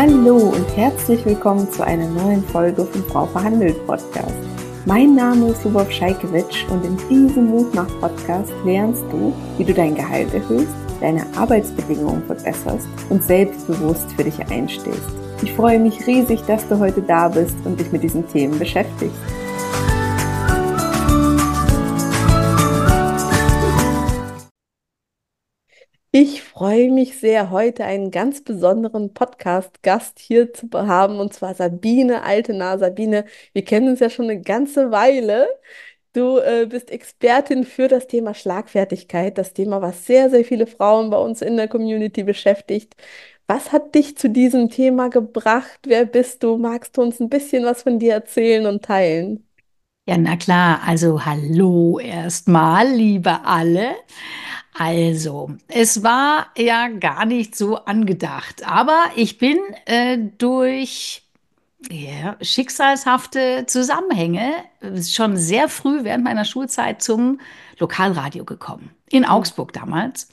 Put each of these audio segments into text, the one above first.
Hallo und herzlich willkommen zu einer neuen Folge vom Frau verhandelt Podcast. Mein Name ist Lubov Scheikewitsch und in diesem Mutmach-Podcast lernst du, wie du dein Gehalt erhöhst, deine Arbeitsbedingungen verbesserst und selbstbewusst für dich einstehst. Ich freue mich riesig, dass du heute da bist und dich mit diesen Themen beschäftigst. Ich freue mich sehr, heute einen ganz besonderen Podcast-Gast hier zu haben, und zwar Sabine Altenahr. Sabine, wir kennen uns ja schon eine ganze Weile. Du bist Expertin für das Thema Schlagfertigkeit, das Thema, was sehr, sehr viele Frauen bei uns in der Community beschäftigt. Was hat dich zu diesem Thema gebracht? Wer bist du? Magst du uns ein bisschen was von dir erzählen und teilen? Ja, na klar. Also hallo erstmal, liebe alle. Also, es war ja gar nicht so angedacht, aber ich bin durch schicksalshafte Zusammenhänge schon sehr früh während meiner Schulzeit zum Lokalradio gekommen. In Mhm. Augsburg damals.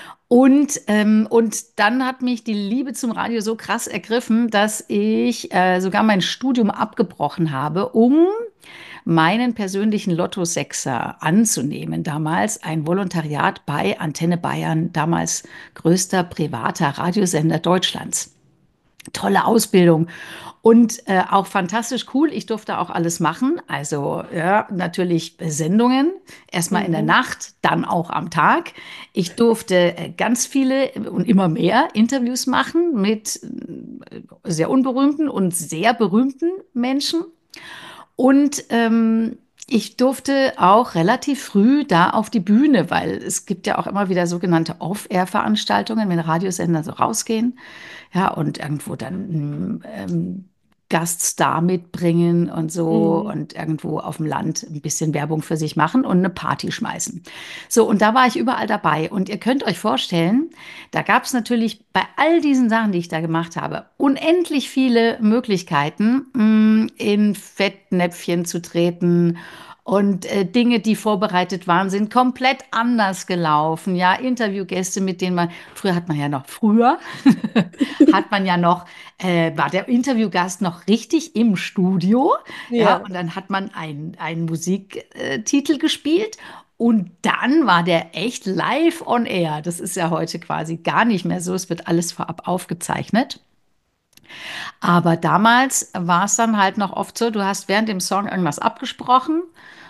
Und dann hat mich die Liebe zum Radio so krass ergriffen, dass ich sogar mein Studium abgebrochen habe, um meinen persönlichen Lotto-Sechser anzunehmen. Damals ein Volontariat bei Antenne Bayern, damals größter privater Radiosender Deutschlands. Tolle Ausbildung und auch fantastisch cool. Ich durfte auch alles machen. Also ja, natürlich Sendungen, erstmal in der Mhm. Nacht, dann auch am Tag. Ich durfte ganz viele und immer mehr Interviews machen mit sehr unberühmten und sehr berühmten Menschen. Und ich durfte auch relativ früh da auf die Bühne, weil es gibt ja auch immer wieder sogenannte Off-Air-Veranstaltungen, wenn Radiosender so rausgehen, ja, und irgendwo dann Gaststar mitbringen und so Mhm. und irgendwo auf dem Land ein bisschen Werbung für sich machen und eine Party schmeißen. So, und da war ich überall dabei. Und ihr könnt euch vorstellen, da gab es natürlich bei all diesen Sachen, die ich da gemacht habe, unendlich viele Möglichkeiten, in Fettnäpfchen zu treten. Und Dinge, die vorbereitet waren, sind komplett anders gelaufen. Ja, Interviewgäste, mit denen man, früher hat man ja noch, war der Interviewgast noch richtig im Studio. Ja, Ja. und dann hat man einen Musiktitel gespielt. Und dann war der echt live on air. Das ist ja heute quasi gar nicht mehr so. Es wird alles vorab aufgezeichnet. Aber damals war es dann halt noch oft so, du hast während dem Song irgendwas abgesprochen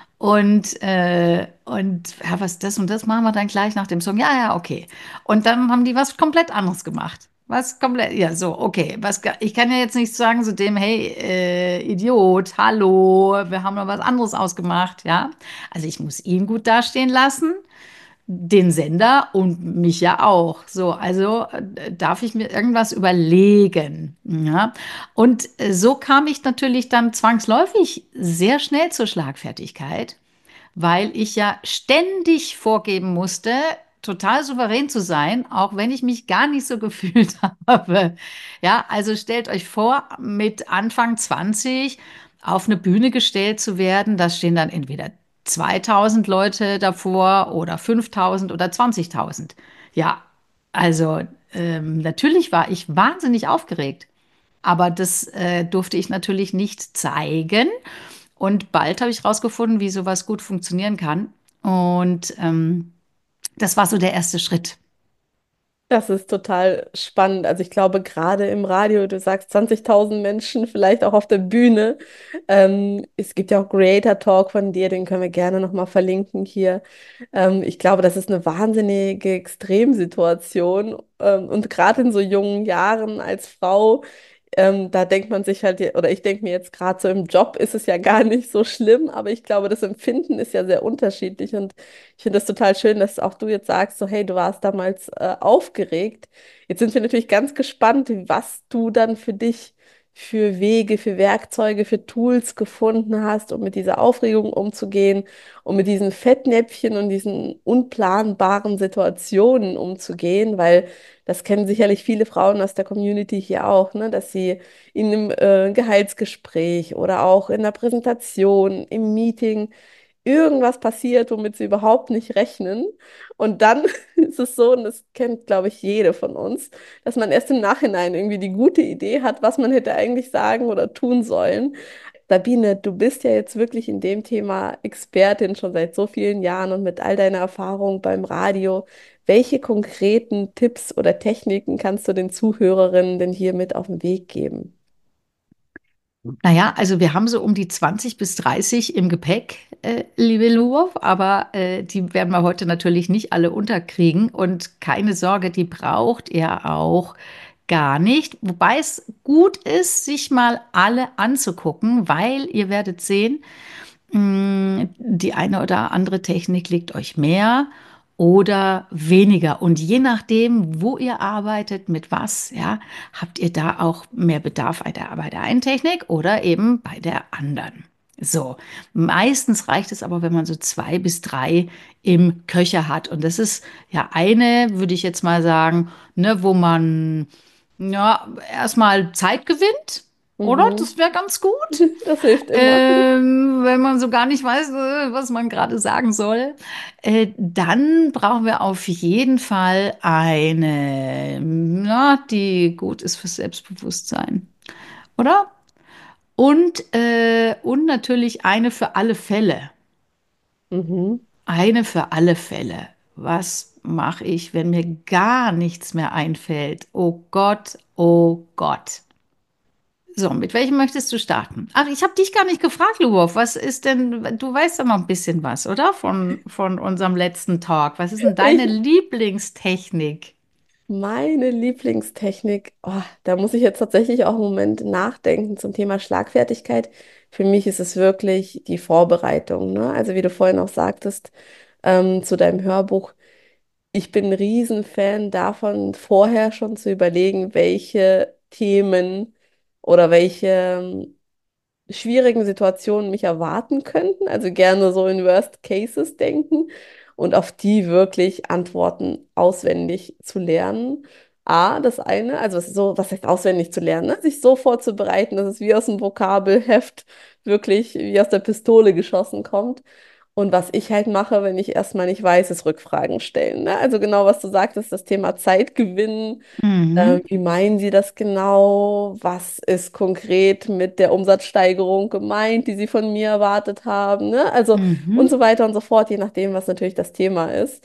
und ja, was das und das machen wir dann gleich nach dem Song. Ja, ja, okay. Und dann haben die was komplett anderes gemacht. Was komplett, ja, so, okay. Ich kann ja jetzt nicht sagen zu dem, hey, Idiot, hallo, wir haben noch was anderes ausgemacht, ja. Also ich muss ihn gut dastehen lassen, den Sender und mich ja auch. So, also darf ich mir irgendwas überlegen. Ja? Und so kam ich natürlich dann zwangsläufig sehr schnell zur Schlagfertigkeit, weil ich ja ständig vorgeben musste, total souverän zu sein, auch wenn ich mich gar nicht so gefühlt habe. Ja, also stellt euch vor, mit Anfang 20 auf eine Bühne gestellt zu werden, da stehen dann entweder 2000 Leute davor oder 5000 oder 20.000. Ja, also natürlich war ich wahnsinnig aufgeregt, aber das durfte ich natürlich nicht zeigen. Und bald habe ich rausgefunden, wie sowas gut funktionieren kann. Und das war so der erste Schritt. Das ist total spannend. Also ich glaube, gerade im Radio, du sagst 20.000 Menschen, vielleicht auch auf der Bühne. Es gibt ja auch Creator Talk von dir, den können wir gerne nochmal verlinken hier. Ich glaube, das ist eine wahnsinnige Extremsituation. Und gerade in so jungen Jahren als Frau, da denkt man sich halt, oder ich denke mir jetzt gerade so im Job ist es ja gar nicht so schlimm, aber ich glaube, das Empfinden ist ja sehr unterschiedlich und ich finde das total schön, dass auch du jetzt sagst, so hey, du warst damals aufgeregt. Jetzt sind wir natürlich ganz gespannt, was du dann für dich für Wege, für Werkzeuge, für Tools gefunden hast, um mit dieser Aufregung umzugehen, um mit diesen Fettnäpfchen und diesen unplanbaren Situationen umzugehen, weil das kennen sicherlich viele Frauen aus der Community hier auch, ne, dass sie in einem Gehaltsgespräch oder auch in der Präsentation, im Meeting irgendwas passiert, womit sie überhaupt nicht rechnen. Und dann ist es so, und das kennt, glaube ich, jede von uns, dass man erst im Nachhinein irgendwie die gute Idee hat, was man hätte eigentlich sagen oder tun sollen. Sabine, du bist ja jetzt wirklich in dem Thema Expertin schon seit so vielen Jahren und mit all deiner Erfahrung beim Radio. Welche konkreten Tipps oder Techniken kannst du den Zuhörerinnen denn hier mit auf den Weg geben? Naja, also wir haben so um die 20 bis 30 im Gepäck, liebe Lou, aber die werden wir heute natürlich nicht alle unterkriegen. Und keine Sorge, die braucht ihr auch gar nicht. Wobei es gut ist, sich mal alle anzugucken, weil ihr werdet sehen, die eine oder andere Technik liegt euch mehr oder weniger. Und je nachdem, wo ihr arbeitet, mit was, ja, habt ihr da auch mehr Bedarf bei der einen Technik oder eben bei der anderen. So, meistens reicht es aber, wenn man so 2 bis 3 im Köcher hat. Und das ist ja eine, würde ich jetzt mal sagen, ne, wo man ja erstmal Zeit gewinnt, oder? Mhm. Das wäre ganz gut. Das hilft immer. Wenn man so gar nicht weiß, was man gerade sagen soll. Dann brauchen wir auf jeden Fall eine, na, die gut ist fürs Selbstbewusstsein, oder? Und natürlich eine für alle Fälle. Mhm. Eine für alle Fälle. Was mache ich, wenn mir gar nichts mehr einfällt? Oh Gott, oh Gott. So, mit welchem möchtest du starten? Ach, ich habe dich gar nicht gefragt, Lubov. Was ist denn, du weißt ja noch ein bisschen was, oder? Von unserem letzten Talk. Was ist denn deine Ich, Lieblingstechnik? Meine Lieblingstechnik, oh, da muss ich jetzt tatsächlich auch einen Moment nachdenken zum Thema Schlagfertigkeit. Für mich ist es wirklich die Vorbereitung, ne? Also wie du vorhin auch sagtest, zu deinem Hörbuch. Ich bin ein Riesenfan davon, vorher schon zu überlegen, welche Themen oder welche schwierigen Situationen mich erwarten könnten. Also gerne so in Worst Cases denken und auf die wirklich Antworten auswendig zu lernen. A, das eine, also es ist so, was heißt auswendig zu lernen, ne? Sich so vorzubereiten, dass es wie aus dem Vokabelheft wirklich wie aus der Pistole geschossen kommt. Und was ich halt mache, wenn ich erstmal nicht weiß, ist Rückfragen stellen. Ne? Also genau, was du sagtest, das Thema Zeit gewinnen. Mhm. Wie meinen Sie das genau? Was ist konkret mit der Umsatzsteigerung gemeint, die Sie von mir erwartet haben? Ne? Also und Mhm. so weiter und so fort, je nachdem, was natürlich das Thema ist.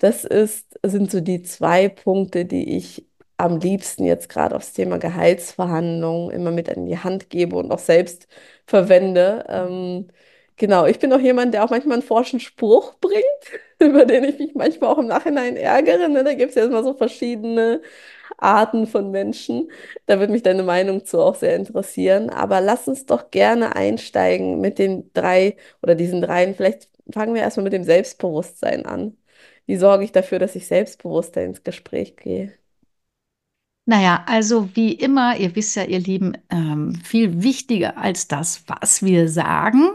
Sind so die zwei Punkte, die ich am liebsten jetzt gerade aufs Thema Gehaltsverhandlungen immer mit an die Hand gebe und auch selbst verwende. Genau, ich bin auch jemand, der auch manchmal einen forschen Spruch bringt, über den ich mich manchmal auch im Nachhinein ärgere. Ne? Da gibt es ja immer so verschiedene Arten von Menschen. Da würde mich deine Meinung zu auch sehr interessieren. Aber lass uns doch gerne einsteigen mit den drei oder diesen dreien. Vielleicht fangen wir erstmal mit dem Selbstbewusstsein an. Wie sorge ich dafür, dass ich selbstbewusster ins Gespräch gehe? Naja, also wie immer, ihr wisst ja, ihr Lieben, viel wichtiger als das, was wir sagen,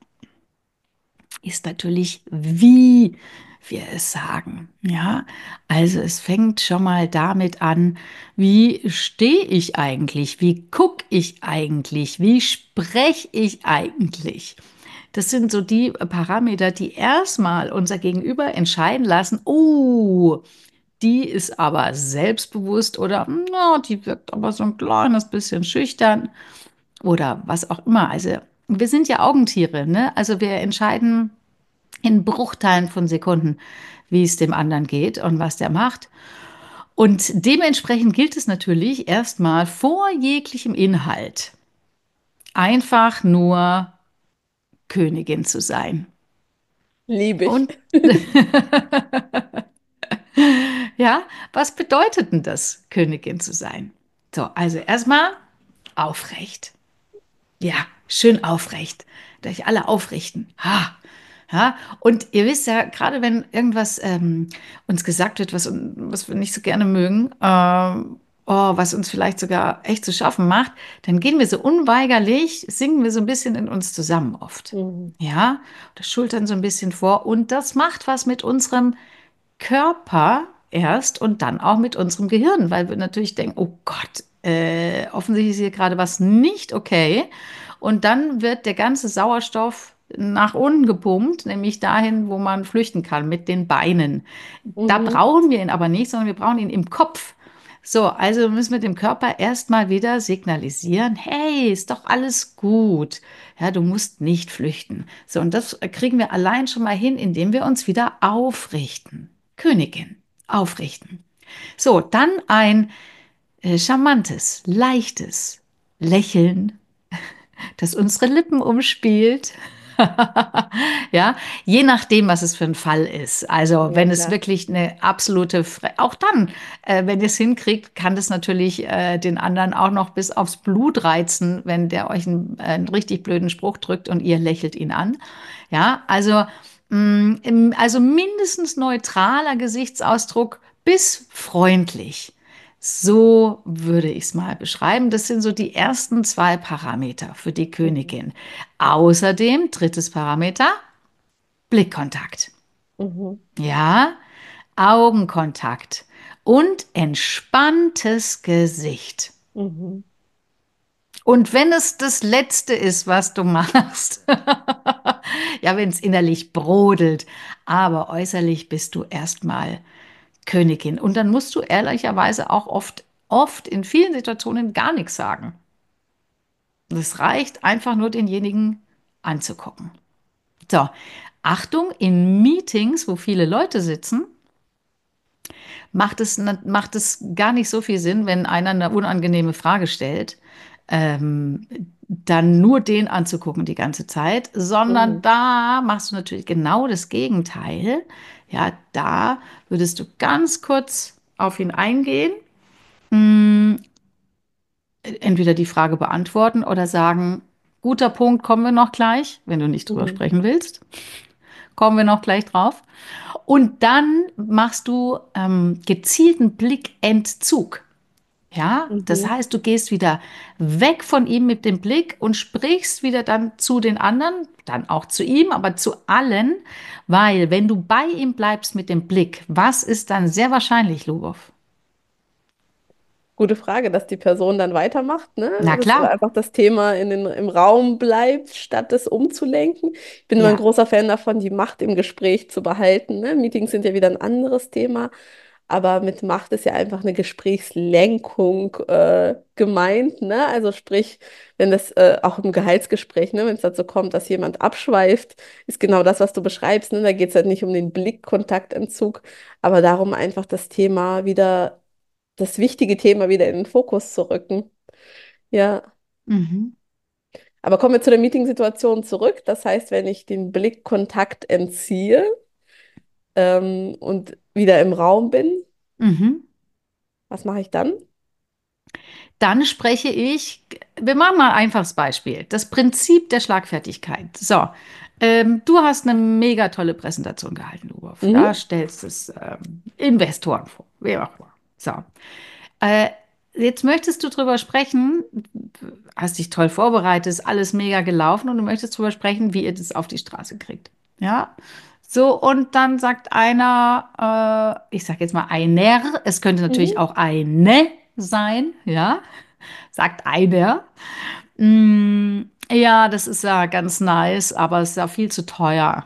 ist natürlich, wie wir es sagen. Ja, also es fängt schon mal damit an, wie stehe ich eigentlich? Wie gucke ich eigentlich? Wie spreche ich eigentlich? Das sind so die Parameter, die erstmal unser Gegenüber entscheiden lassen, oh, die ist aber selbstbewusst oder na, die wirkt aber so ein kleines bisschen schüchtern oder was auch immer. Also wir sind ja Augentiere, ne? Also wir entscheiden in Bruchteilen von Sekunden, wie es dem anderen geht und was der macht. Und dementsprechend gilt es natürlich erstmal vor jeglichem Inhalt einfach nur Königin zu sein. Liebe ich. Und ja, was bedeutet denn das, Königin zu sein? So, also erstmal aufrecht. Ja, schön aufrecht. Euch alle aufrichten. Ha. Ja, und ihr wisst ja, gerade wenn irgendwas uns gesagt wird, was wir nicht so gerne mögen, was uns vielleicht sogar echt zu schaffen macht, dann gehen wir so unweigerlich, singen wir so ein bisschen in uns zusammen oft. Mhm. Ja, oder schultern so ein bisschen vor. Und das macht was mit unserem Körper erst und dann auch mit unserem Gehirn, weil wir natürlich denken, oh Gott, offensichtlich ist hier gerade was nicht okay. Und dann wird der ganze Sauerstoff nach unten gepumpt, nämlich dahin, wo man flüchten kann, mit den Beinen. Da Mhm. brauchen wir ihn aber nicht, sondern wir brauchen ihn im Kopf. So, also müssen wir dem Körper erstmal wieder signalisieren, hey, ist doch alles gut. Ja, du musst nicht flüchten. So, und das kriegen wir allein schon mal hin, indem wir uns wieder aufrichten. Königin, aufrichten. So, dann ein charmantes, leichtes Lächeln, das unsere Lippen umspielt. Ja, je nachdem, was es für ein Fall ist. Also, Ja, wenn es klar. wirklich eine absolute, auch dann, wenn ihr es hinkriegt, kann das natürlich den anderen auch noch bis aufs Blut reizen, wenn der euch einen richtig blöden Spruch drückt und ihr lächelt ihn an. Ja, also, also mindestens neutraler Gesichtsausdruck bis freundlich. So würde ich es mal beschreiben. Das sind so die ersten zwei Parameter für die Mhm. Königin. Außerdem, drittes Parameter, Blickkontakt. Mhm. Ja, Augenkontakt und entspanntes Gesicht. Mhm. Und wenn es das Letzte ist, was du machst, ja, wenn es innerlich brodelt, aber äußerlich bist du erstmal Königin. Und dann musst du ehrlicherweise auch oft in vielen Situationen gar nichts sagen. Es reicht einfach nur denjenigen anzugucken. So, Achtung, in Meetings, wo viele Leute sitzen, macht es gar nicht so viel Sinn, wenn einer eine unangenehme Frage stellt, ähm, dann nur den anzugucken die ganze Zeit, sondern Mhm. da machst du natürlich genau das Gegenteil. Ja, da würdest du ganz kurz auf ihn eingehen, mh, entweder die Frage beantworten oder sagen, guter Punkt, kommen wir noch gleich, wenn du nicht drüber Mhm. sprechen willst, kommen wir noch gleich drauf. Und dann machst du gezielten Blickentzug. Ja, das Mhm. heißt, du gehst wieder weg von ihm mit dem Blick und sprichst wieder dann zu den anderen, dann auch zu ihm, aber zu allen, weil wenn du bei ihm bleibst mit dem Blick, was ist dann sehr wahrscheinlich, Lubov? Gute Frage, dass die Person dann weitermacht, ne? Na Dass klar, einfach das Thema im Raum bleibt, statt es umzulenken. Ich bin immer ein ja. großer Fan davon, die Macht im Gespräch zu behalten, ne? Meetings sind ja wieder ein anderes Thema, aber mit Macht ist ja einfach eine Gesprächslenkung gemeint, ne? Also sprich, wenn das auch im Gehaltsgespräch, ne, wenn es dazu kommt, dass jemand abschweift, ist genau das, was du beschreibst, ne? Da geht es halt nicht um den Blickkontaktentzug, aber darum, einfach das Thema wieder das wichtige Thema wieder in den Fokus zu rücken. Ja, Mhm. aber kommen wir zu der Meetingsituation zurück. Das heißt, wenn ich den Blickkontakt entziehe und wieder im Raum bin, Mhm. was mache ich dann? Dann spreche ich, wir machen mal ein einfaches Beispiel, das Prinzip der Schlagfertigkeit. So, du hast eine mega tolle Präsentation gehalten, Lubov. Ja, Mhm. stellst es Investoren vor, wer auch immer. So, äh, jetzt möchtest du drüber sprechen, hast dich toll vorbereitet, ist alles mega gelaufen und du möchtest drüber sprechen, wie ihr das auf die Straße kriegt. Ja, so, und dann sagt einer, ich sage jetzt mal einer, es könnte natürlich Mhm. auch eine sein, ja, sagt einer. Ja, das ist ja ganz nice, aber es ist ja viel zu teuer.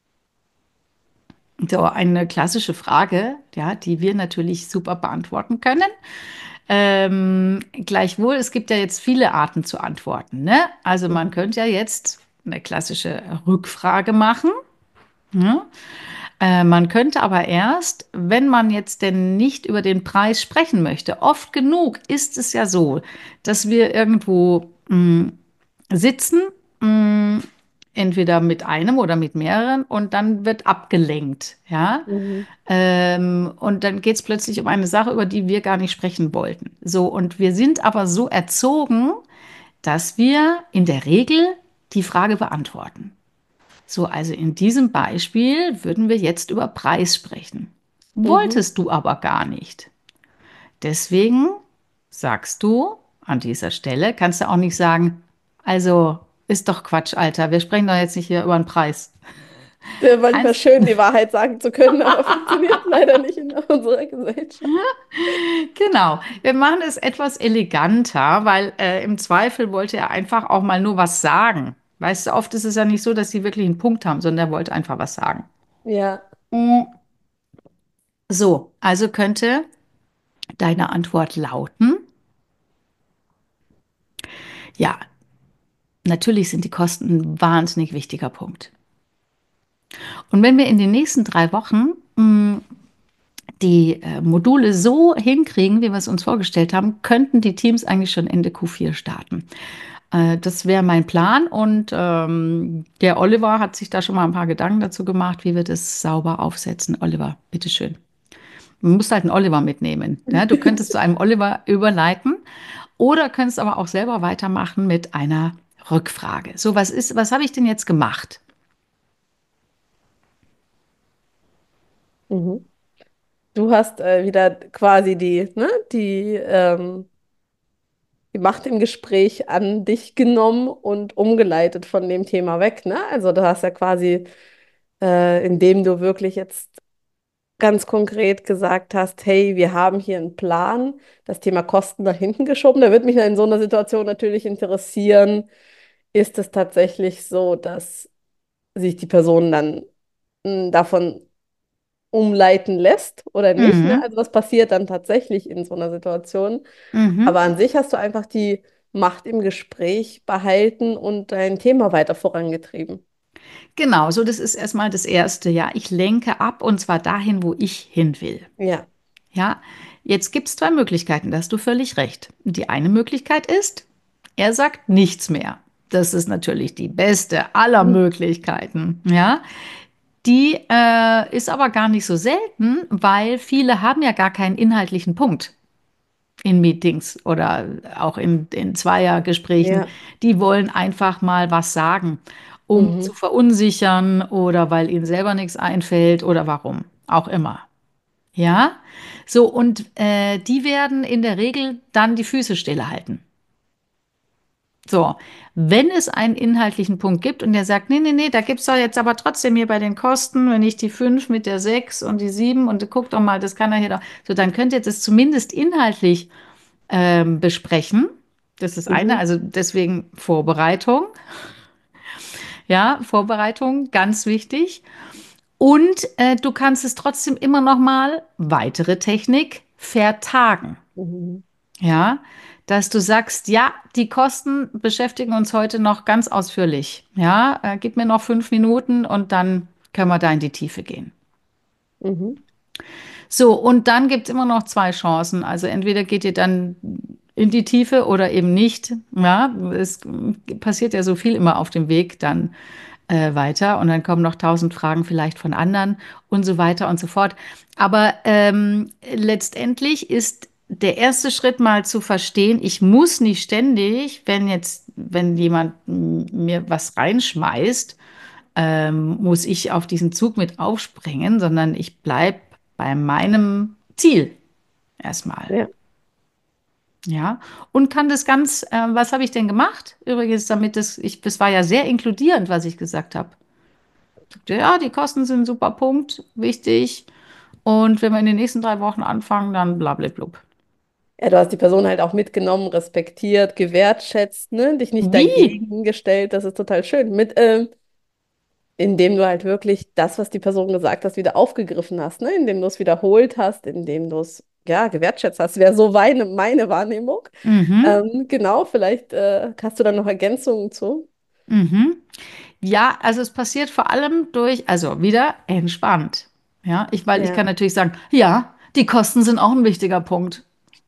So eine klassische Frage, ja, die wir natürlich super beantworten können. Gleichwohl, es gibt ja jetzt viele Arten zu antworten, ne? Also man Mhm. könnte ja jetzt eine klassische Rückfrage machen. Ne? Man könnte aber erst, wenn man jetzt denn nicht über den Preis sprechen möchte, oft genug ist es ja so, dass wir irgendwo sitzen, mh, entweder mit einem oder mit mehreren, und dann wird abgelenkt, ja. Mhm. Und dann geht es plötzlich um eine Sache, über die wir gar nicht sprechen wollten. So, und wir sind aber so erzogen, dass wir in der Regel die Frage beantworten. So, also in diesem Beispiel würden wir jetzt über Preis sprechen. Mhm. Wolltest du aber gar nicht. Deswegen sagst du an dieser Stelle, kannst du auch nicht sagen, also ist doch Quatsch, Alter, wir sprechen doch jetzt nicht hier über den Preis. Manchmal Kannst, schön, die Wahrheit sagen zu können, aber funktioniert leider nicht in unserer Gesellschaft. genau, wir machen es etwas eleganter, weil im Zweifel wollte er einfach auch mal nur was sagen. Weißt du, oft ist es ja nicht so, dass sie wirklich einen Punkt haben, sondern er wollte einfach was sagen. Ja. Mm, So, also könnte deine Antwort lauten, ja, natürlich sind die Kosten ein wahnsinnig wichtiger Punkt. Und wenn wir in den nächsten 3 Wochen die Module so hinkriegen, wie wir es uns vorgestellt haben, könnten die Teams eigentlich schon Ende Q4 starten. Das wäre mein Plan und der Oliver hat sich da schon mal ein paar Gedanken dazu gemacht, wie wir das sauber aufsetzen. Oliver, bitteschön. Du musst halt einen Oliver mitnehmen. Ja? Du könntest zu einem Oliver überleiten oder könntest aber auch selber weitermachen mit einer Rückfrage. So, was habe ich denn jetzt gemacht? Mhm. Du hast wieder quasi die Macht im Gespräch an dich genommen und umgeleitet von dem Thema weg, ne? Also du hast ja quasi, indem du wirklich jetzt ganz konkret gesagt hast, hey, wir haben hier einen Plan, das Thema Kosten nach hinten geschoben. Da würde mich in so einer Situation natürlich interessieren, ist es tatsächlich so, dass sich die Person dann davon umleiten lässt oder nicht, ne? Mhm. Also was passiert dann tatsächlich in so einer Situation? Aber Mhm. an sich hast du einfach die Macht im Gespräch behalten und dein Thema weiter vorangetrieben. Genau, so das ist erstmal das Erste. Ja, ich lenke ab und zwar dahin, wo ich hin will. Ja. Ja, jetzt gibt es 2 Möglichkeiten, da hast du völlig recht. Die eine Möglichkeit ist, er sagt nichts mehr. Das ist natürlich die beste aller Möglichkeiten. Ja, die ist aber gar nicht so selten, weil viele haben ja gar keinen inhaltlichen Punkt in Meetings oder auch in Zweiergesprächen. Ja. Die wollen einfach mal was sagen, um zu Mhm. verunsichern oder weil ihnen selber nichts einfällt oder warum auch immer. Ja, so und die werden in der Regel dann die Füße stillhalten. So, wenn es einen inhaltlichen Punkt gibt und der sagt, nee, nee, nee, da gibt es doch jetzt aber trotzdem hier bei den Kosten, wenn ich die 5 mit der 6 und die 7 und guck doch mal, das kann er hier doch. So, dann könnt ihr das zumindest inhaltlich besprechen. Das ist eine, Mhm. also deswegen Vorbereitung. Ja, Vorbereitung, ganz wichtig. Und du kannst es trotzdem immer noch mal, weitere Technik, vertagen. Mhm. Ja, dass du sagst, ja, die Kosten beschäftigen uns heute noch ganz ausführlich. Ja, gib mir noch 5 Minuten und dann können wir da in die Tiefe gehen. Mhm. So, und dann gibt es immer noch 2 Chancen. Also entweder geht ihr dann in die Tiefe oder eben nicht. Ja, es passiert ja so viel immer auf dem Weg dann weiter und dann kommen noch 1000 Fragen vielleicht von anderen und so weiter und so fort. Aber letztendlich ist der erste Schritt mal zu verstehen, ich muss nicht ständig, wenn jemand mir was reinschmeißt, muss ich auf diesen Zug mit aufspringen, sondern ich bleibe bei meinem Ziel erstmal. Ja. Ja, und kann das was habe ich denn gemacht? Übrigens, das war ja sehr inkludierend, was ich gesagt habe. Ja, die Kosten sind ein super Punkt, wichtig. Und wenn wir in den nächsten 3 Wochen anfangen, dann blablablub. Ja, du hast die Person halt auch mitgenommen, respektiert, gewertschätzt, ne? Dich nicht Wie? dagegen gestellt. Das ist total schön. Indem du halt wirklich das, was die Person gesagt hast, wieder aufgegriffen hast, ne? Indem du es wiederholt hast, indem du es ja gewertschätzt hast, wäre so meine Wahrnehmung. Mhm, Genau, vielleicht hast du da noch Ergänzungen zu. mhm. Ja, also es passiert vor allem also wieder entspannt. Ja, weil ich kann Ja. natürlich sagen, ja, die Kosten sind auch ein wichtiger Punkt.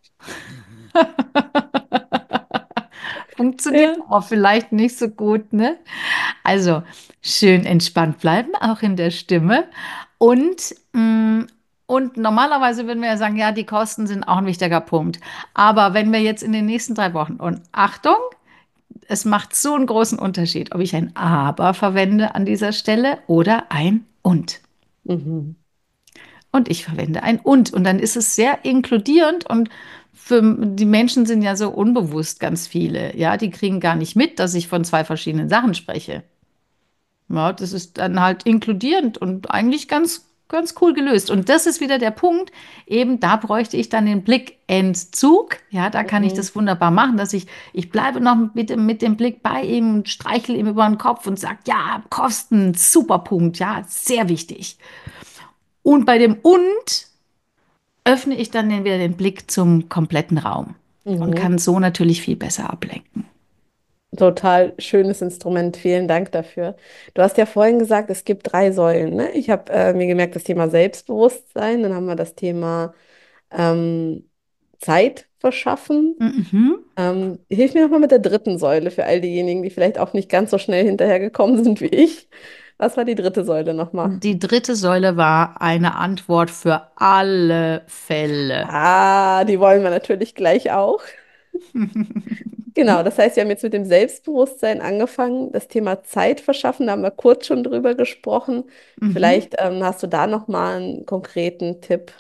Funktioniert Ja. aber vielleicht nicht so gut, ne? Also schön entspannt bleiben, auch in der Stimme. Und, und normalerweise würden wir ja sagen, ja, die Kosten sind auch ein wichtiger Punkt. Aber wenn wir jetzt in den nächsten 3 Wochen, und Achtung, es macht so einen großen Unterschied, ob ich ein Aber verwende an dieser Stelle oder ein Und. Mhm. Und ich verwende ein Und. Und dann ist es sehr inkludierend und für die Menschen sind ja so unbewusst ganz viele. Ja, die kriegen gar nicht mit, dass ich von 2 verschiedenen Sachen spreche. Ja, das ist dann halt inkludierend und eigentlich ganz ganz cool gelöst. Und das ist wieder der Punkt, eben da bräuchte ich dann den Blickentzug. Ja, da kann ich Mhm. das wunderbar machen, ich bleibe noch mit dem Blick bei ihm und streichle ihm über den Kopf und sage, ja, Kosten, super Punkt, ja, sehr wichtig. Und bei dem Und öffne ich dann wieder den Blick zum kompletten Raum und Mhm. kann so natürlich viel besser ablenken. Total schönes Instrument. Vielen Dank dafür. Du hast ja vorhin gesagt, es gibt drei Säulen, ne? Ich habe mir gemerkt, das Thema Selbstbewusstsein, dann haben wir das Thema ähm, Zeit verschaffen. Mhm. Hilf mir nochmal mit der dritten Säule für all diejenigen, die vielleicht auch nicht ganz so schnell hinterhergekommen sind wie ich. Was war die dritte Säule nochmal? Die dritte Säule war eine Antwort für alle Fälle. Ah, die wollen wir natürlich gleich auch. Genau, das heißt, wir haben jetzt mit dem Selbstbewusstsein angefangen. Das Thema Zeit verschaffen, da haben wir kurz schon drüber gesprochen. Mhm. Vielleicht hast du da nochmal einen konkreten Tipp.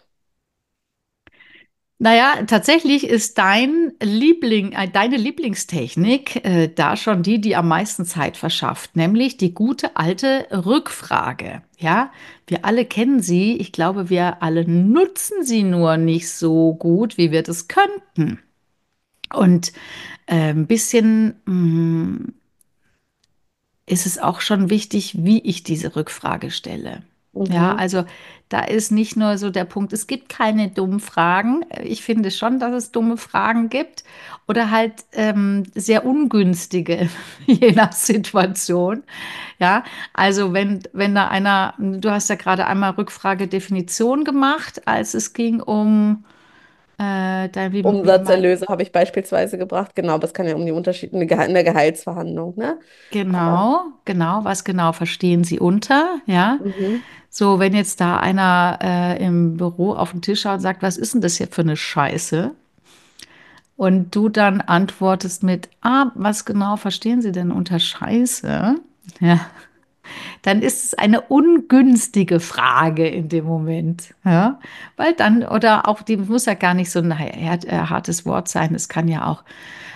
Naja, tatsächlich ist deine Lieblingstechnik da schon die am meisten Zeit verschafft, nämlich die gute alte Rückfrage. Ja, wir alle kennen sie. Ich glaube, wir alle nutzen sie nur nicht so gut, wie wir das könnten. Und ein bisschen ist es auch schon wichtig, wie ich diese Rückfrage stelle. Ja, Mhm. also da ist nicht nur so der Punkt, es gibt keine dummen Fragen. Ich finde schon, dass es dumme Fragen gibt oder halt sehr ungünstige, je nach Situation. Ja, also wenn da einer, du hast ja gerade einmal Rückfrage Definition gemacht, als es ging um wie mein, Umsatzerlöse habe ich beispielsweise gebracht. Genau, das kann ja um die Unterschiede in der Gehaltsverhandlung, ne? Aber genau, was genau verstehen Sie unter? Ja. mhm. So, wenn jetzt da einer im Büro auf den Tisch schaut und sagt, was ist denn das hier für eine Scheiße? Und du dann antwortest mit, was genau verstehen Sie denn unter Scheiße? Ja, dann ist es eine ungünstige Frage in dem Moment. Ja, weil dann, oder auch, die muss ja gar nicht so ein hartes Wort sein. Es kann ja auch,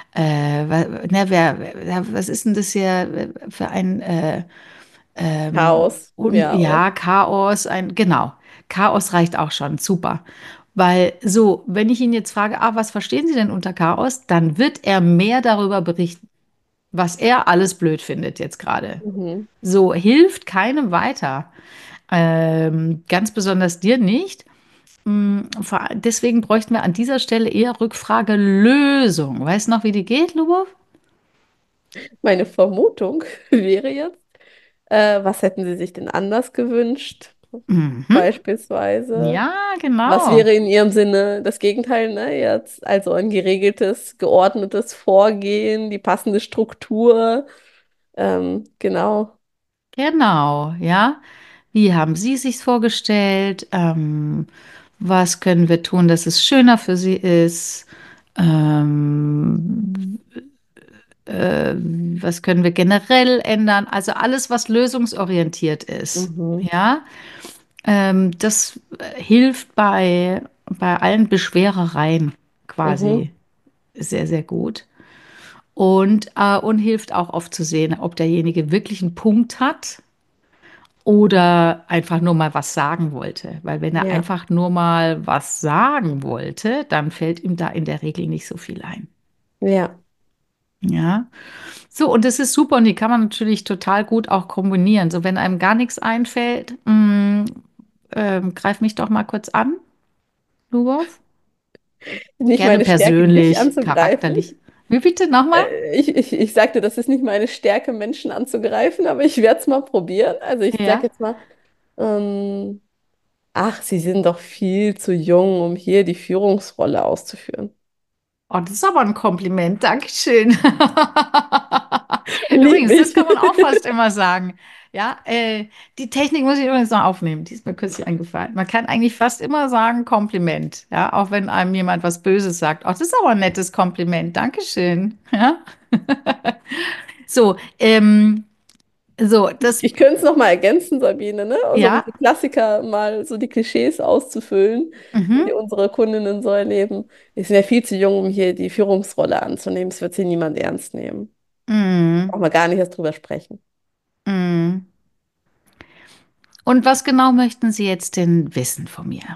was ist denn das hier für ein, Chaos, ja, oder? ja, Chaos, genau. Chaos reicht auch schon, super. Weil so, wenn ich ihn jetzt frage, was verstehen Sie denn unter Chaos, dann wird er mehr darüber berichten, was er alles blöd findet jetzt gerade. Mhm. So hilft keinem weiter. Ganz besonders dir nicht. Deswegen bräuchten wir an dieser Stelle eher Rückfrage Lösung. Weißt du noch, wie die geht, Lubov? Meine Vermutung wäre jetzt, was hätten Sie sich denn anders gewünscht? Mhm. Beispielsweise. Ja, Was genau. wäre in Ihrem Sinne das Gegenteil, ne? Jetzt also ein geregeltes, geordnetes Vorgehen, die passende Struktur. Genau. Genau, ja. Wie haben Sie sich vorgestellt? Was können wir tun, dass es schöner für Sie ist? Ähm, was können wir generell ändern? Also alles, was lösungsorientiert ist. Mhm. Ja, das hilft bei allen Beschwerereien Mhm. quasi sehr, sehr gut. Und hilft auch oft zu sehen, ob derjenige wirklich einen Punkt hat oder einfach nur mal was sagen wollte. Weil wenn er Ja, einfach nur mal was sagen wollte, dann fällt ihm da in der Regel nicht so viel ein. ja. Ja. So, und das ist super und die kann man natürlich total gut auch kombinieren. So, wenn einem gar nichts einfällt, greif mich doch mal kurz an, Lubov. Nicht Gerne meine Stärke, dich persönlich, anzugreifen. charakterlich. Wie bitte nochmal? Ich sagte, das ist nicht meine Stärke, Menschen anzugreifen, aber ich werde es mal probieren. Also ich sage Ja. jetzt mal, ähm, ach, Sie sind doch viel zu jung, um hier die Führungsrolle auszuführen. Oh, das ist aber ein Kompliment. Dankeschön. Lieb Übrigens, das ich. kann man auch fast immer sagen. Ja, die Technik muss ich übrigens noch aufnehmen. Die ist mir kürzlich eingefallen. Man kann eigentlich fast immer sagen Kompliment. Ja, auch wenn einem jemand was Böses sagt. Oh, das ist aber ein nettes Kompliment. Dankeschön. Ja. So, so, das, Ich könnte es noch mal ergänzen, Sabine, ne? Also um ja. die Klassiker mal so die Klischees auszufüllen, die Mhm. unsere Kundinnen so erleben. Ich bin ja viel zu jung, um hier die Führungsrolle anzunehmen. Es wird hier niemand ernst nehmen. Mhm. Brauchen wir gar nicht erst drüber sprechen. Mhm. Und was genau möchten Sie jetzt denn wissen von mir?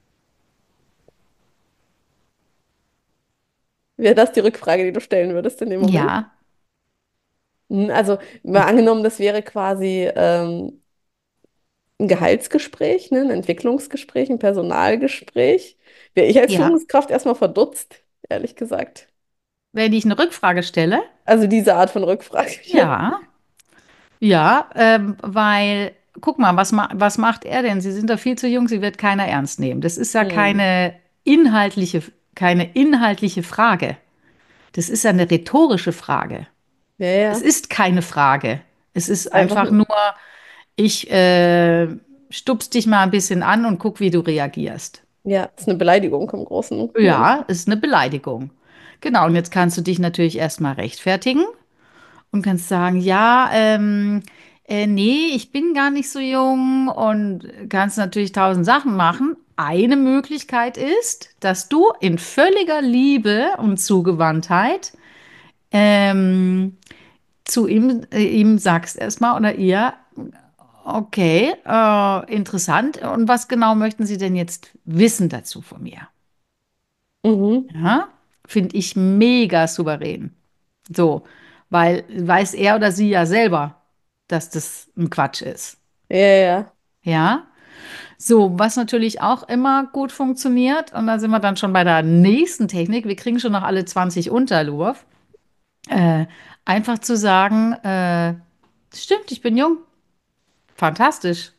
Wäre das die Rückfrage, die du stellen würdest in dem Moment? Ja, Also mal angenommen, das wäre quasi ein Gehaltsgespräch, ne? Ein Entwicklungsgespräch, ein Personalgespräch. Wäre ich als ja. Führungskraft erstmal verdutzt, ehrlich gesagt. Wenn ich eine Rückfrage stelle, Also diese Art von Rückfrage. ja, ja, weil, guck mal, was macht er denn? Sie sind da viel zu jung, sie wird keiner ernst nehmen. Das ist ja Hm. keine inhaltliche Frage. Das ist ja eine rhetorische Frage. Ja, Es ja. ist keine Frage. Es ist Einfach einfach nur. nur, ich stups dich mal ein bisschen an und guck, wie du reagierst. Ja, ist eine Beleidigung im Großen und Ja, Ganzen. ist eine Beleidigung. Genau, und jetzt kannst du dich natürlich erstmal rechtfertigen und kannst sagen, ja, nee, ich bin gar nicht so jung und kannst natürlich tausend Sachen machen. Eine Möglichkeit ist, dass du in völliger Liebe und Zugewandtheit ähm, zu ihm sagst erstmal oder ihr, okay, interessant. Und was genau möchten Sie denn jetzt wissen dazu von mir? Mhm. Ja, finde ich mega souverän. So, weil weiß er oder sie ja selber, dass das ein Quatsch ist. Ja, ja. Ja, so, was natürlich auch immer gut funktioniert, und da sind wir dann schon bei der nächsten Technik, wir kriegen schon noch alle 20 unter, Lurf, äh, einfach zu sagen, stimmt, ich bin jung, fantastisch.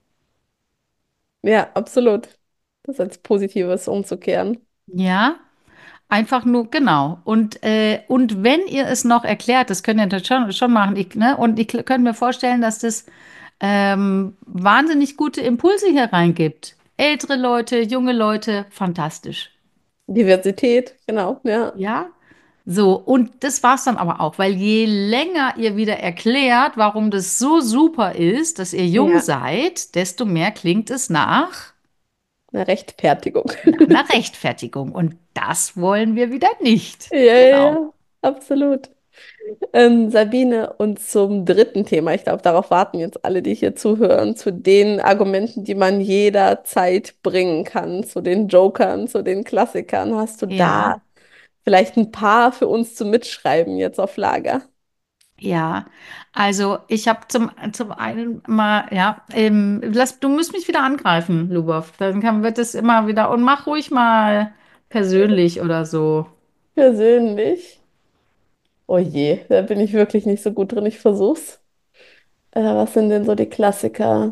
Ja, absolut. Das als Positives umzukehren. Ja, einfach nur, genau. Und wenn ihr es noch erklärt, das könnt ihr natürlich schon machen, ne? Und ich könnte mir vorstellen, dass das wahnsinnig gute Impulse hier reingibt. Ältere Leute, junge Leute, fantastisch. Diversität, genau, ja. Ja? So, und das war's dann aber auch, weil je länger ihr wieder erklärt, warum das so super ist, dass ihr jung Ja, seid, desto mehr klingt es nach eine Rechtfertigung. einer Rechtfertigung. Und das wollen wir wieder nicht. Ja, ja, Genau. ja, absolut. Sabine, und zum dritten Thema, ich glaube, darauf warten jetzt alle, die hier zuhören, zu den Argumenten, die man jederzeit bringen kann, zu den Jokern, zu den Klassikern. Hast du Ja. da vielleicht ein paar für uns zum Mitschreiben jetzt auf Lager? Ja, also ich habe zum einen mal, ja, du musst mich wieder angreifen, Lubov. Wird es immer wieder, und mach ruhig mal persönlich oder so. Persönlich? Oh je, da bin ich wirklich nicht so gut drin. Ich versuch's. Was sind denn so die Klassiker?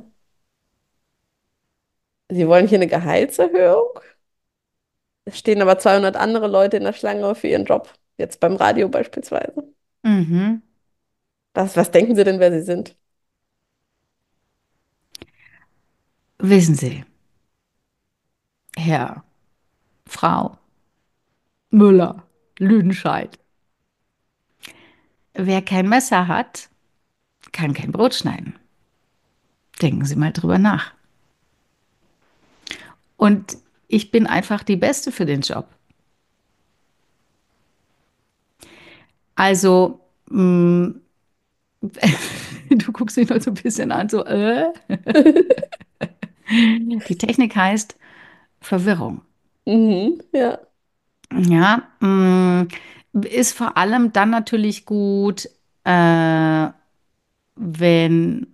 Sie wollen hier eine Gehaltserhöhung? Es stehen aber 200 andere Leute in der Schlange für ihren Job. Jetzt beim Radio beispielsweise. Mhm. Was denken Sie denn, wer Sie sind? Wissen Sie, Herr, Frau Müller, Lüdenscheid, wer kein Messer hat, kann kein Brot schneiden. Denken Sie mal drüber nach. Und ich bin einfach die Beste für den Job. Also, du guckst mich nur so ein bisschen an, so, Die Technik heißt Verwirrung. Mhm, ja. Ja, ist vor allem dann natürlich gut, wenn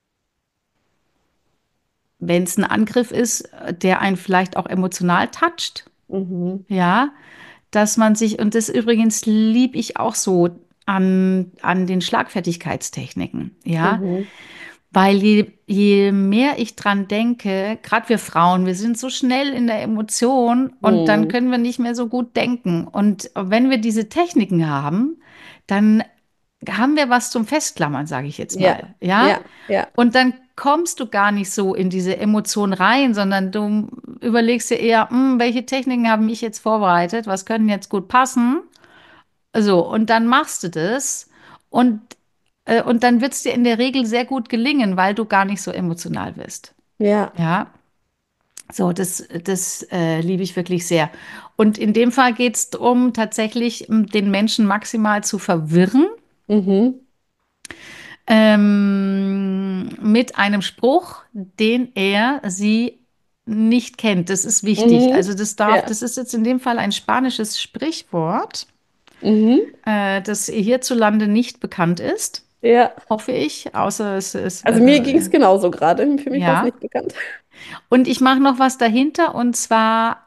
wenn es ein Angriff ist, der einen vielleicht auch emotional toucht. Mhm, Ja, dass man sich, und das übrigens liebe ich auch so an den Schlagfertigkeitstechniken. Ja, mhm, weil je mehr ich dran denke, gerade wir Frauen, wir sind so schnell in der Emotion und dann mhm. können wir nicht mehr so gut denken. Und wenn wir diese Techniken haben, dann haben wir was zum Festklammern, sage ich jetzt Ja, mal. Ja? ja, ja, Und dann kommst du gar nicht so in diese Emotion rein, sondern du überlegst dir eher, welche Techniken haben mich jetzt vorbereitet, was können jetzt gut passen? So, und dann machst du das und, und dann wird es dir in der Regel sehr gut gelingen, weil du gar nicht so emotional bist. ja. Ja, so, das liebe ich wirklich sehr. Und in dem Fall geht es darum, tatsächlich den Menschen maximal zu verwirren, Mhm, mit einem Spruch, den er sie nicht kennt. Das ist wichtig. Mhm. Also Ja. das ist jetzt in dem Fall ein spanisches Sprichwort, Mhm. das hierzulande nicht bekannt ist, Ja. hoffe ich, außer es ist, Also mir ging es genauso gerade. Für mich war es ja. nicht bekannt. Und ich mache noch was dahinter und zwar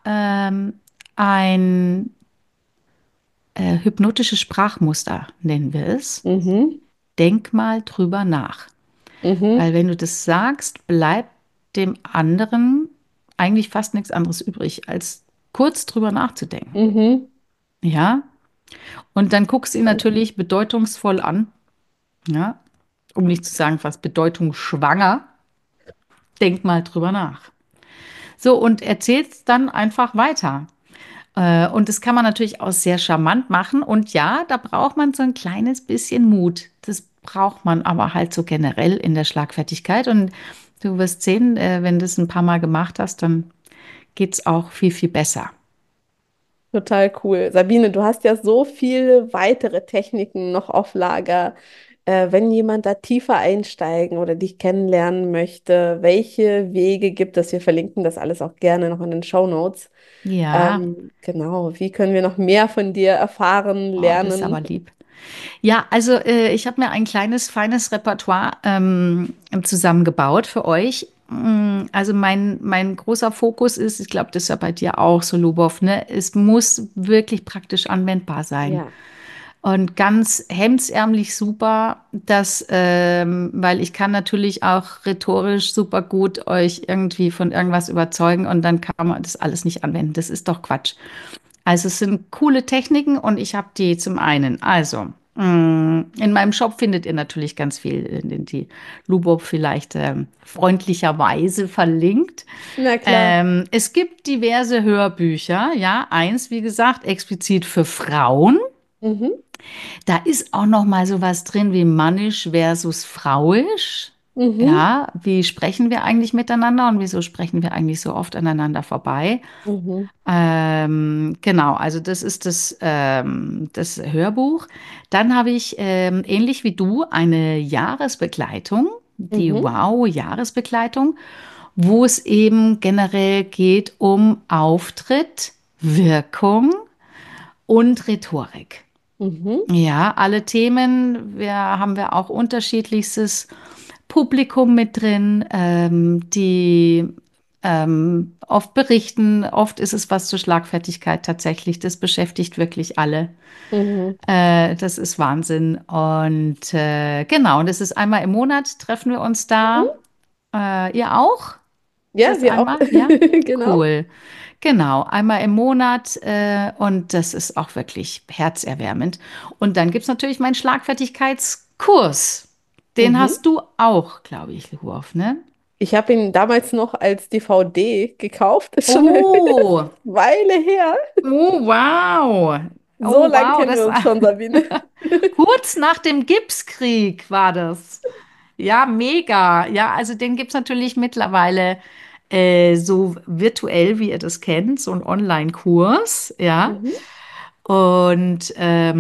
ein hypnotisches Sprachmuster, nennen wir es. Mhm. Denk mal drüber nach. Mhm. Weil wenn du das sagst, bleibt dem anderen eigentlich fast nichts anderes übrig, als kurz drüber nachzudenken. Mhm. Ja? Und dann guckst du ihn Spannend. natürlich bedeutungsvoll an, ja? Um nicht zu sagen fast bedeutungsschwanger. Denk mal drüber nach. So, und erzählst dann einfach weiter. Und das kann man natürlich auch sehr charmant machen. Und ja, da braucht man so ein kleines bisschen Mut. Das braucht man aber halt so generell in der Schlagfertigkeit. Und du wirst sehen, wenn du es ein paar Mal gemacht hast, dann geht es auch viel, viel besser. Total cool. Sabine, du hast ja so viele weitere Techniken noch auf Lager. Wenn jemand da tiefer einsteigen oder dich kennenlernen möchte, welche Wege gibt es? Wir verlinken das alles auch gerne noch in den Shownotes. Ja, Genau, wie können wir noch mehr von dir erfahren, oh, das ist lernen? aber lieb. Ja, also ich habe mir ein kleines, feines Repertoire zusammengebaut für euch. Also mein großer Fokus ist, ich glaube, das ist ja bei dir auch so, Lubov, ne? Es muss wirklich praktisch anwendbar sein. Ja. Und ganz hemdsärmlich super, weil ich kann natürlich auch rhetorisch super gut euch irgendwie von irgendwas überzeugen und dann kann man das alles nicht anwenden. Das ist doch Quatsch. Also es sind coole Techniken und ich habe die zum einen. Also in meinem Shop findet ihr natürlich ganz viel, in den die Lubob vielleicht freundlicherweise verlinkt. Na klar. Es gibt diverse Hörbücher, ja, eins, wie gesagt, explizit für Frauen. Mhm. Da ist auch noch mal sowas drin wie mannisch versus frauisch. Mhm. Ja, wie sprechen wir eigentlich miteinander und wieso sprechen wir eigentlich so oft aneinander vorbei? Mhm. Genau, also das ist das Hörbuch. Dann habe ich, ähnlich wie du, eine Jahresbegleitung, die Mhm. Wow-Jahresbegleitung, wo es eben generell geht um Auftritt, Wirkung und Rhetorik. Mhm. Ja, alle Themen, haben wir auch unterschiedlichstes Publikum mit drin, die oft berichten. Oft ist es was zur Schlagfertigkeit tatsächlich. Das beschäftigt wirklich alle. Mhm. Das ist Wahnsinn. Und genau, das ist einmal im Monat treffen wir uns da. Mhm. Ihr auch? Ja, Das wir auch. einmal? Ja? Genau. Cool. Genau, einmal im Monat und das ist auch wirklich herzerwärmend. Und dann gibt es natürlich meinen Schlagfertigkeitskurs. Den Mhm. hast du auch, glaube ich, Wurf, ne? Ich habe ihn damals noch als DVD gekauft. Das ist schon eine Oh, Weile her. oh, wow. So Oh, lang wow, kennen wir uns schon, Sabine. kurz nach dem Gipskrieg war das. Ja, mega. Ja, also den gibt es natürlich mittlerweile so virtuell, wie ihr das kennt, so ein Online-Kurs, ja. Mhm. Und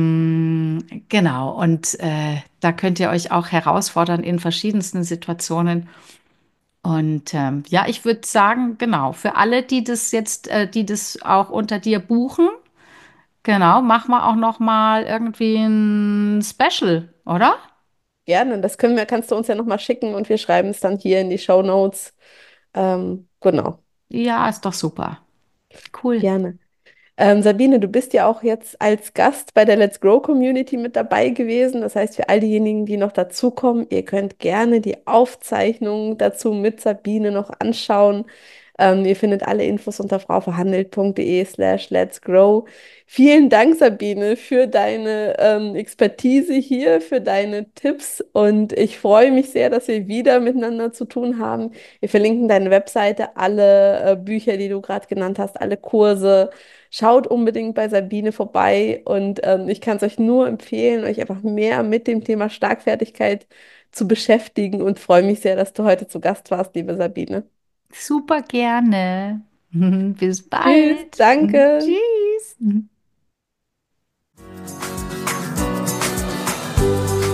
genau, und da könnt ihr euch auch herausfordern in verschiedensten Situationen. Und ja, ich würde sagen, genau, für alle, die das jetzt, die das auch unter dir buchen, genau, machen wir auch noch mal irgendwie ein Special, oder? Gerne, das kannst du uns ja nochmal schicken und wir schreiben es dann hier in die Show Notes. Genau, Ja, ist doch super. Cool. gerne. Sabine, du bist ja auch jetzt als Gast bei der Let's Grow Community mit dabei gewesen. Das heißt, für all diejenigen, die noch dazukommen, ihr könnt gerne die Aufzeichnung dazu mit Sabine noch anschauen. Ihr findet alle Infos unter frauverhandelt.de/let's grow. Vielen Dank, Sabine, für deine Expertise hier, für deine Tipps und ich freue mich sehr, dass wir wieder miteinander zu tun haben. Wir verlinken deine Webseite, alle Bücher, die du gerade genannt hast, alle Kurse. Schaut unbedingt bei Sabine vorbei und ich kann es euch nur empfehlen, euch einfach mehr mit dem Thema Schlagfertigkeit zu beschäftigen und freue mich sehr, dass du heute zu Gast warst, liebe Sabine. Super gerne. Bis Tschüss, bald. danke. Tschüss. Das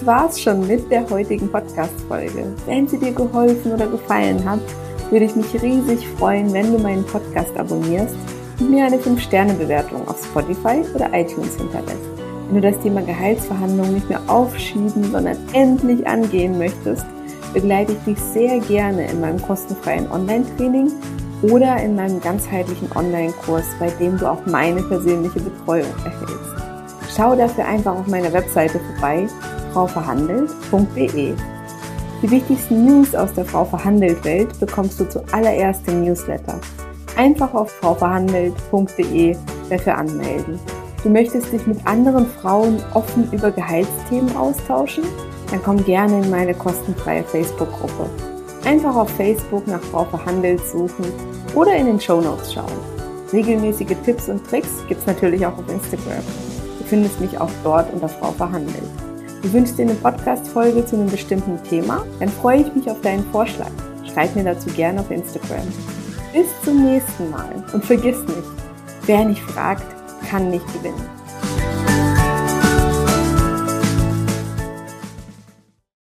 das war's schon mit der heutigen Podcast-Folge. Wenn sie dir geholfen oder gefallen hat, würde ich mich riesig freuen, wenn du meinen Podcast abonnierst und mir eine 5-Sterne-Bewertung auf Spotify oder iTunes hinterlässt. Wenn du das Thema Gehaltsverhandlungen nicht mehr aufschieben, sondern endlich angehen möchtest, begleite ich dich sehr gerne in meinem kostenfreien Online-Training oder in meinem ganzheitlichen Online-Kurs, bei dem du auch meine persönliche Betreuung erhältst. Schau dafür einfach auf meiner Webseite vorbei, frauverhandelt.de. Die wichtigsten News aus der Frau Verhandelt Welt bekommst du zuallererst im Newsletter. Einfach auf frauverhandelt.de dafür anmelden. Du möchtest dich mit anderen Frauen offen über Gehaltsthemen austauschen? Dann komm gerne in meine kostenfreie Facebook-Gruppe. Einfach auf Facebook nach Frau Verhandelt suchen oder in den Shownotes schauen. Regelmäßige Tipps und Tricks gibt's natürlich auch auf Instagram. Du findest mich auch dort unter Frau Verhandelt. Du wünschst dir eine Podcast-Folge zu einem bestimmten Thema? Dann freue ich mich auf deinen Vorschlag. Schreib mir dazu gerne auf Instagram. Bis zum nächsten Mal und vergiss nicht, wer nicht fragt, kann nicht gewinnen.